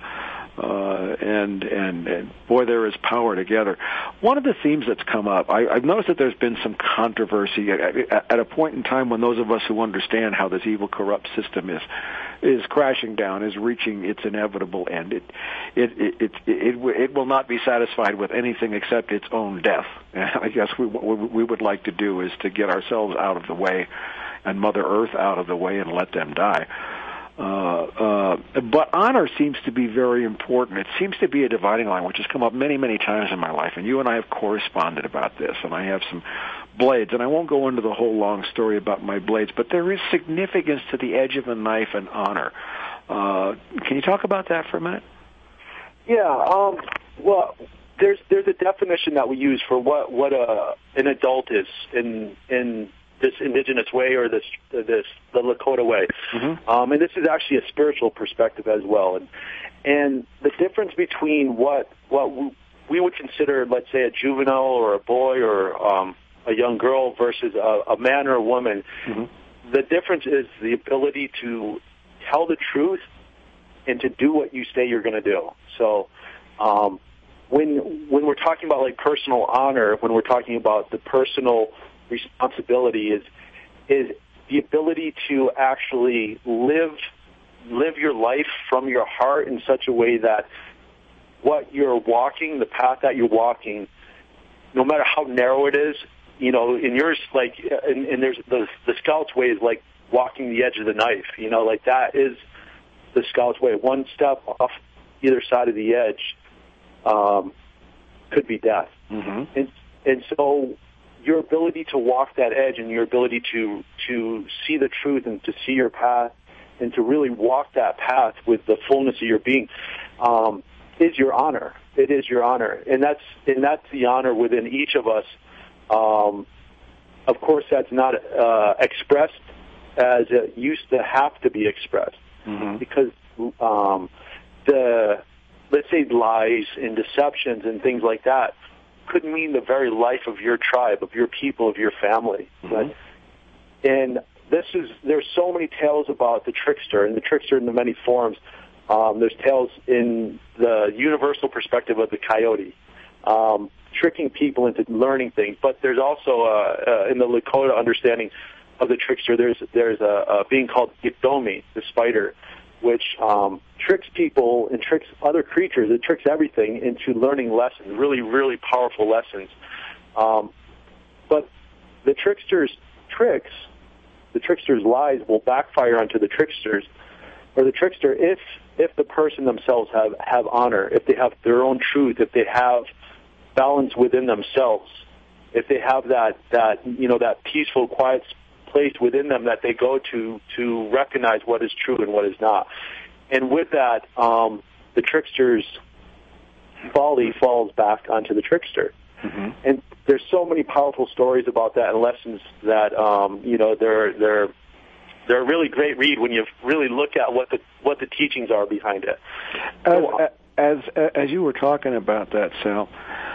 Uh, and, and, and boy, there is power together. One of the themes that's come up, I, I've noticed that there's been some controversy at, at a point in time when those of us who understand how this evil, corrupt system is, is crashing down, is reaching its inevitable end. It, it, it, it, it, it will not be satisfied with anything except its own death. And I guess we, what we would like to do is to get ourselves out of the way and Mother Earth out of the way and let them die. Uh, uh, but honor seems to be very important. It seems to be a dividing line, which has come up many, many times in my life. And you and I have corresponded about this, and I have some blades. And I won't go into the whole long story about my blades, but there is significance to the edge of a knife and honor. Uh, can you talk about that for a minute? Yeah. Um, well, there's there's a definition that we use for what what a an adult is in in. this indigenous way or this this the Lakota way, mm-hmm. um, and this is actually a spiritual perspective as well. And and the difference between what what we would consider, let's say, a juvenile or a boy or um, a young girl versus a, a man or a woman, mm-hmm. the difference is the ability to tell the truth and to do what you say you're going to do. So. Um, when when we're talking about like personal honor, when we're talking about the personal responsibility is is the ability to actually live live your life from your heart in such a way that what you're walking, the path that you're walking, no matter how narrow it is, you know, in yours, like, and, and there's the the Scout's way is like walking the edge of the knife, you know, like that is the Scout's way. One step off either side of the edge um, could be death, mm-hmm. and and so. Your ability to walk that edge and your ability to to see the truth and to see your path and to really walk that path with the fullness of your being um, is your honor. It is your honor, and that's and that's the honor within each of us. Um, of course, that's not uh, expressed as it used to have to be expressed, mm-hmm. because um, the let's say lies and deceptions and things like that could mean the very life of your tribe, of your people, of your family. Mm-hmm. Right? And this is, there's so many tales about the trickster, and the trickster in the many forms. Um, there's tales in the universal perspective of the coyote, um, tricking people into learning things. But there's also, uh, uh, in the Lakota understanding of the trickster, there's there's a, a being called Gitomi, the spider, which um, tricks people and tricks other creatures. It tricks everything into learning lessons, really, really powerful lessons. Um, but the trickster's tricks, the trickster's lies will backfire onto the tricksters, or the trickster, if if the person themselves have, have honor, if they have their own truth, if they have balance within themselves, if they have that, that you know, that peaceful, quiet place within them that they go to to recognize what is true and what is not. And with that, um, the trickster's folly falls back onto the trickster. Mm-hmm. And there's so many powerful stories about that and lessons that, um, you know, they're they're they're a really great read when you really look at what the what the teachings are behind it. As so, as, as you were talking about that, Sal,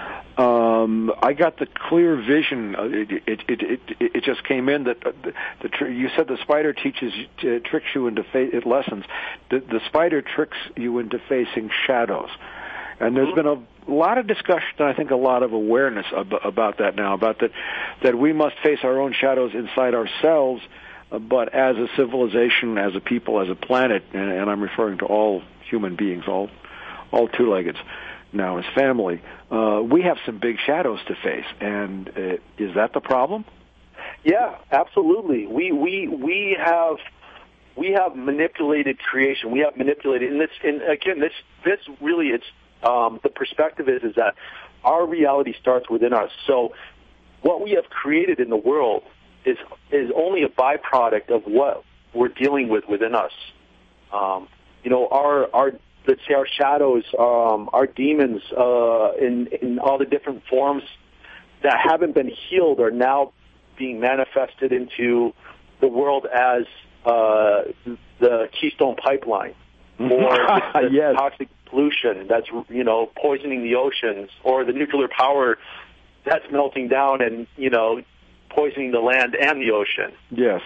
Um, I got the clear vision. It, it, it, it, it just came in that the, the you said the spider teaches, uh, tricks you into fa- it lessons. The, the spider tricks you into facing shadows, and there's been a lot of discussion. I think a lot of awareness ab- about that now. About that, that we must face our own shadows inside ourselves, Uh, but as a civilization, as a people, as a planet, and, and I'm referring to all human beings, all all two-leggeds now as family, uh, we have some big shadows to face. And uh, is that the problem? Yeah, absolutely. We we we have we have manipulated creation. We have manipulated, and this, and again, this this really, it's um, the perspective is is that our reality starts within us. So what we have created in the world is is only a byproduct of what we're dealing with within us. Um, you know, our our let's say our shadows, um, our demons, uh, in in all the different forms that haven't been healed are now being manifested into the world as uh, the Keystone Pipeline, or the, the yes. toxic pollution that's, you know, poisoning the oceans, or the nuclear power that's melting down and, you know, poisoning the land and the ocean. Yes.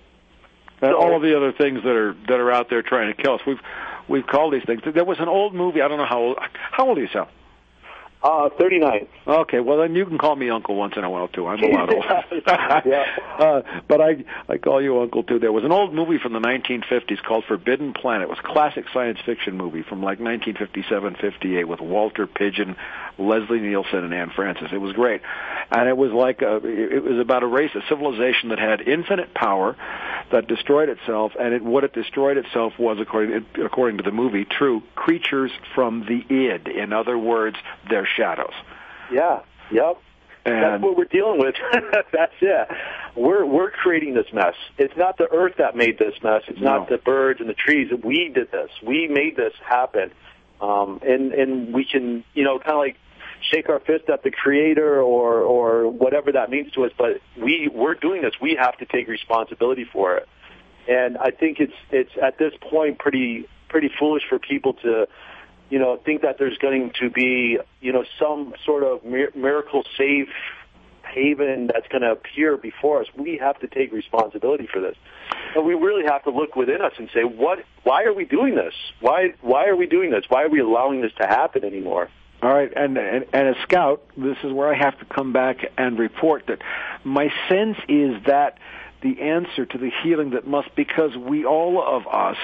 And so, all of the other things that are that are out there trying to kill us. We've we've called these things. There was an old movie. I don't know how old. How old are you, Sal? Uh, thirty-nine. Okay, well then you can call me Uncle once in a while too. I'm a lot older. yeah. uh, but I I call you Uncle too. There was an old movie from the nineteen fifties called Forbidden Planet. It was a classic science fiction movie from like nineteen fifty-seven, fifty-eight with Walter Pidgeon, Leslie Nielsen, and Anne Francis. It was great, and it was like a, it was about a race, a civilization that had infinite power that destroyed itself, and it, what it destroyed itself was, according according to the movie, true creatures from the id. In other words, their shadows. Yeah. Yep. And that's what we're dealing with. That's it. We're we're creating this mess. It's not the earth that made this mess. It's no. not the birds and the trees. We did this. We made this happen. Um, and and we can, you know, kind of like shake our fist at the creator or or whatever that means to us. But we we're doing this. We have to take responsibility for it. And I think it's it's at this point pretty pretty foolish for people to, you know, think that there's going to be, you know, some sort of miracle safe haven that's going to appear before us. We have to take responsibility for this. And we really have to look within us and say, what, why are we doing this? Why, why are we doing this? Why are we allowing this to happen anymore? All right, and, and and as Scout, this is where I have to come back and report that my sense is that the answer to the healing that must, because we, all of us,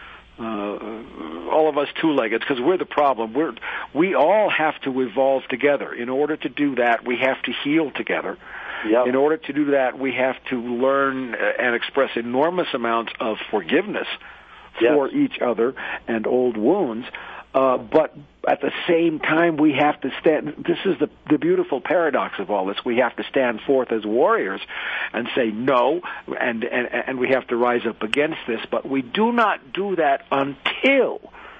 Uh, all of us two-leggeds, because we're the problem. We're, we all have to evolve together. In order to do that, we have to heal together. Yep. In order to do that, we have to learn and express enormous amounts of forgiveness yes. for each other and old wounds. Uh, but at the same time, we have to stand. This is the, the beautiful paradox of all this. We have to stand forth as warriors and say no, and, and, and we have to rise up against this. But we do not do that until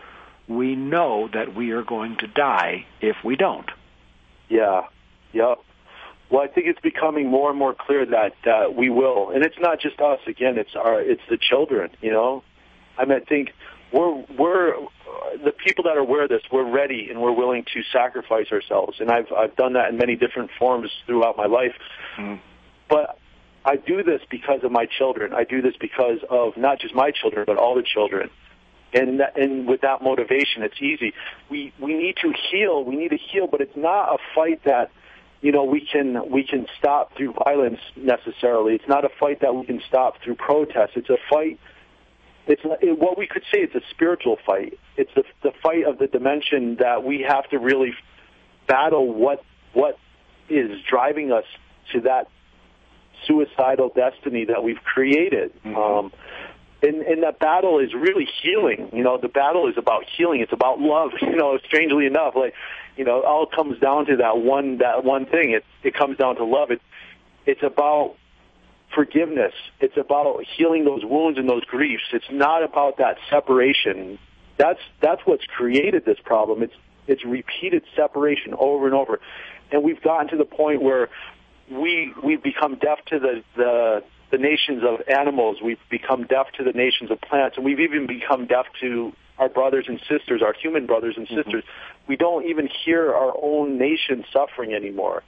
we know that we are going to die if we don't. Yeah, yep. Well, I think it's becoming more and more clear that uh, we will, and it's not just us. Again, it's our, it's the children. You know, I mean, I think. We're, we're, the people that are aware of this, we're ready and we're willing to sacrifice ourselves. And I've, I've done that in many different forms throughout my life. Mm. But I do this because of my children. I do this because of not just my children, but all the children. And that, and with that motivation, it's easy. We, we need to heal. We need to heal, but it's not a fight that, you know, we can, we can stop through violence necessarily. It's not a fight that we can stop through protest. It's a fight. It's it, what we could say. It's a spiritual fight. It's the, the fight of the dimension that we have to really battle. What what is driving us to that suicidal destiny that we've created? Mm-hmm. Um, and, and that battle is really healing. You know, the battle is about healing. It's about love. You know, strangely enough, like you know, it all comes down to that one that one thing. It it comes down to love. It it's about forgiveness. It's about healing those wounds and those griefs. It's not about that separation. That's that's what's created this problem. It's it's repeated separation over and over, and we've gotten to the point where we we've become deaf to the the, the nations of animals. We've become deaf to the nations of plants, and we've even become deaf to our brothers and sisters, our human brothers and sisters. Mm-hmm. We don't even hear our own nation suffering anymore.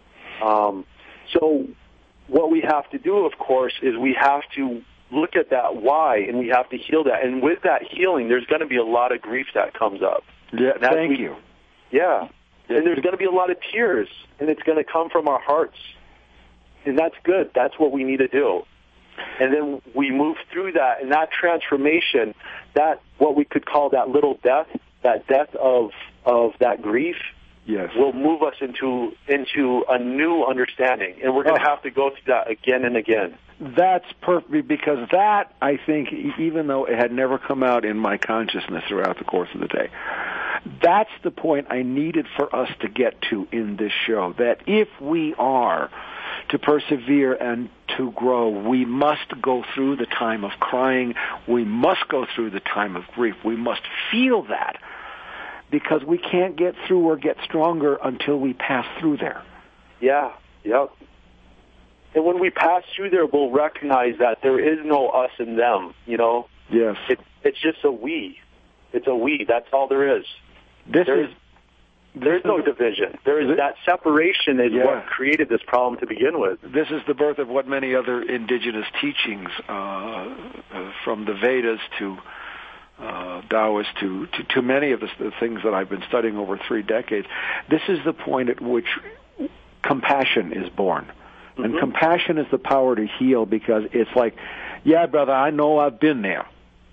Um, so. What we have to do, of course, is we have to look at that why, and we have to heal that. And with that healing, there's going to be a lot of grief that comes up. Yeah, thank we, you. Yeah, and there's going to be a lot of tears, and it's going to come from our hearts. And that's good. That's what we need to do. And then we move through that, and that transformation, that what we could call that little death, that death of of that grief, yes, will move us into into a new understanding, and we're going to oh. have to go through that again and again. That's perfect, because that, I think, even though it had never come out in my consciousness throughout the course of the day, that's the point I needed for us to get to in this show, that if we are to persevere and to grow, we must go through the time of crying. We must go through the time of grief. We must feel that, because we can't get through or get stronger until we pass through there. Yeah, yep. And when we pass through there, we'll recognize that there is no us and them, you know? Yes. It, it's just a we. It's a we. That's all there is. This there is... is There is no division. There is that separation is yeah. what created this problem to begin with. This is the birth of what many other indigenous teachings, uh, uh, from the Vedas to uh, Taoist to, to, to many of the, the things that I've been studying over three decades. This is the point at which compassion is born. Mm-hmm. And compassion is the power to heal, because it's like, yeah, brother, I know I've been there.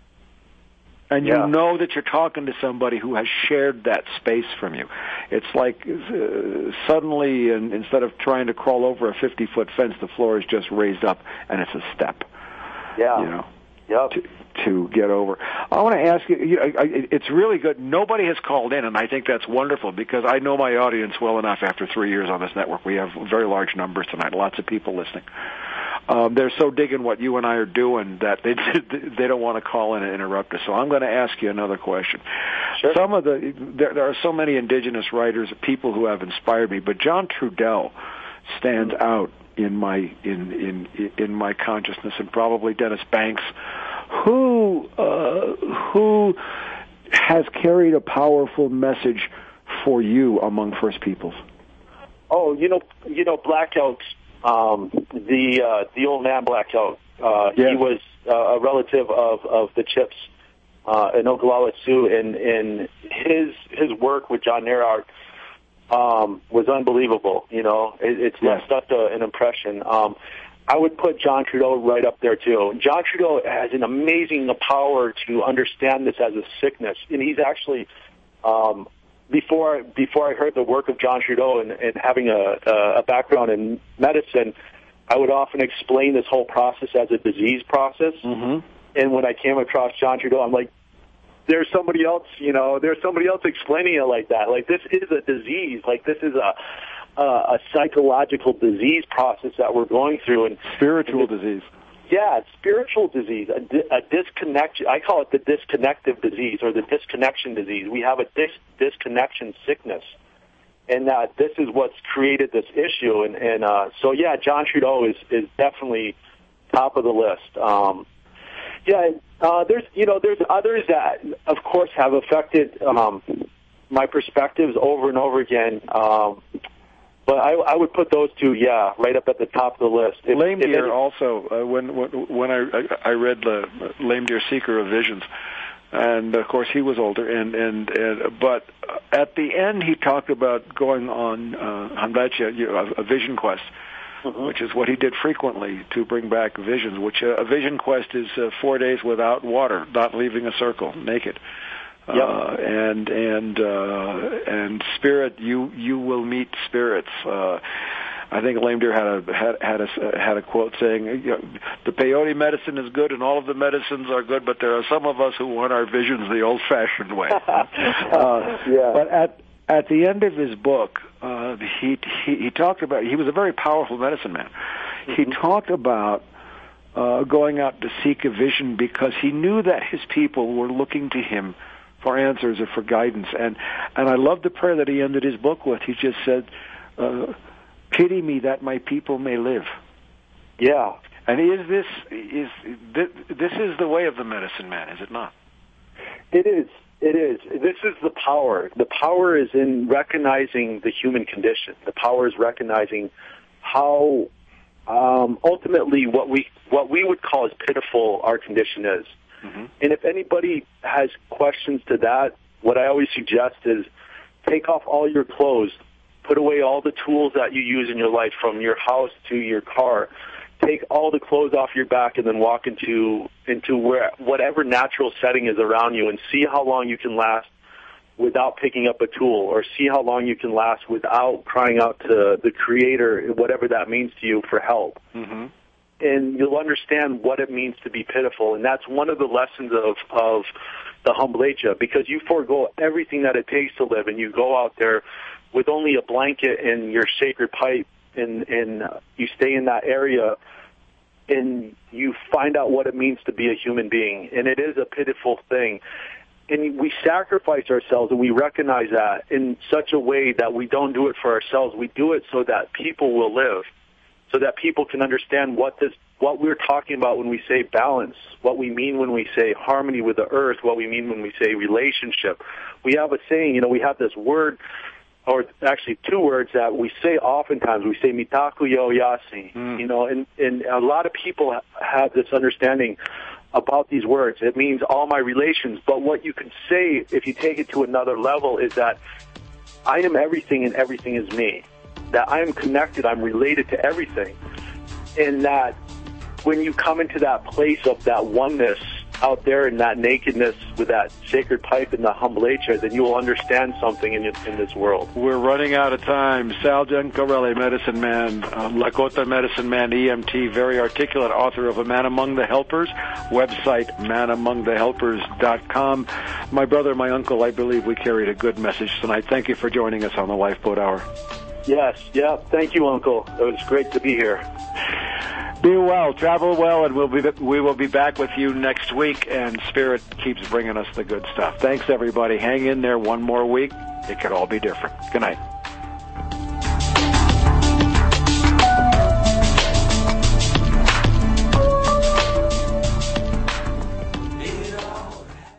And you yeah. know that you're talking to somebody who has shared that space from you. It's like uh, suddenly, and instead of trying to crawl over a fifty-foot fence, the floor is just raised up, and it's a step. Yeah. You know, yep. to, to get over. I want to ask you, you know, I, it's really good. Nobody has called in, and I think that's wonderful, because I know my audience well enough after three years on this network. We have very large numbers tonight, lots of people listening. Um, they're so digging what you and I are doing that they they don't want to call in and interrupt us. So I'm going to ask you another question. Sure. Some of the there, there are so many indigenous writers, people who have inspired me, but John Trudell stands mm-hmm. out in my in in in my consciousness, and probably Dennis Banks, who uh, who has carried a powerful message for you among First Peoples. Oh, you know, you know, Black Elk's. Um, the uh, the old man Black Elk. Uh, yeah. He was uh, a relative of, of the Chips uh, in Oglala Sioux, and, and his his work with John Nehrart um, was unbelievable. You know, it, it's yeah. left such a, an impression. Um, I would put John Trudeau right up there too. John Trudeau has an amazing power to understand this as a sickness, and he's actually. Um, Before before I heard the work of John Trudeau and, and having a, a background in medicine, I would often explain this whole process as a disease process. Mm-hmm. And when I came across John Trudeau, I'm like, there's somebody else, you know, there's somebody else explaining it like that. Like, this is a disease. Like, this is a a, a psychological disease process that we're going through. And spiritual and disease. Yeah, it's spiritual disease, a, di- a disconnection. I call it the disconnective disease or the disconnection disease. We have a dis- disconnection sickness, and uh, this is what's created this issue. And, and uh, so, yeah, John Trudeau is, is definitely top of the list. Um, yeah, uh, there's you know there's others that, of course, have affected um, my perspectives over and over again. Um, But I, I would put those two, yeah, right up at the top of the list. If, Lame if Deer any, also, uh, when when, when I, I read the Lame Deer Seeker of Visions, and of course he was older, and, and, and but at the end he talked about going on uh, Handacha, you know, a, a vision quest, mm-hmm. which is what he did frequently to bring back visions. Which uh, a vision quest is uh, four days without water, not leaving a circle, naked. Yep. Uh, and and uh, and spirit, you you will meet spirits. Uh, I think Lame Deer had a had had a had a quote saying, you know, "The peyote medicine is good, and all of the medicines are good, but there are some of us who want our visions the old-fashioned way." uh, yeah. But at at the end of his book, uh, he, he he talked about he was a very powerful medicine man. Mm-hmm. He talked about uh, going out to seek a vision because he knew that his people were looking to him for answers or for guidance. And and I love the prayer that he ended his book with. He just said, uh, "Pity me that my people may live." Yeah. And is this is this is the way of the medicine man, is it not? It is. It is. This is the power. The power is in recognizing the human condition. The power is recognizing how um, ultimately what we what we would call as pitiful our condition is. Mm-hmm. And if anybody has questions to that, what I always suggest is take off all your clothes, put away all the tools that you use in your life, from your house to your car. take all the clothes off your back and then walk into into where whatever natural setting is around you and see how long you can last without picking up a tool, or see how long you can last without crying out to the Creator, whatever that means to you, for help. Mm-hmm. And you'll understand what it means to be pitiful. And that's one of the lessons of, of the Humblecha, because you forego everything that it takes to live, and you go out there with only a blanket and your sacred pipe, and, and you stay in that area, and you find out what it means to be a human being. And it is a pitiful thing. And we sacrifice ourselves, and we recognize that in such a way that we don't do it for ourselves. We do it so that people will live, so that people can understand what this, what we're talking about when we say balance, what we mean when we say harmony with the earth, what we mean when we say relationship. We have a saying, you know, we have this word, or actually two words that we say oftentimes. We say mitaku yo yasi, mm. you know, and, and a lot of people have this understanding about these words. It means all my relations, but what you can say if you take it to another level is that I am everything and everything is me, that I am connected, I'm related to everything, and that when you come into that place of that oneness out there in that nakedness with that sacred pipe and the Humblecha, then you will understand something in, in this world. We're running out of time. Sal Giancarelli, Medicine Man, uh, Lakota Medicine Man, E M T, very articulate author of A Man Among the Helpers, website man among the helpers dot com. My brother, my uncle, I believe we carried a good message tonight. Thank you for joining us on the Lifeboat Hour. Yes, yeah, thank you, Uncle. It was great to be here. Be well, travel well, and we'll be, we will be back with you next week, and Spirit keeps bringing us the good stuff. Thanks, everybody. Hang in there one more week. It could all be different. Good night.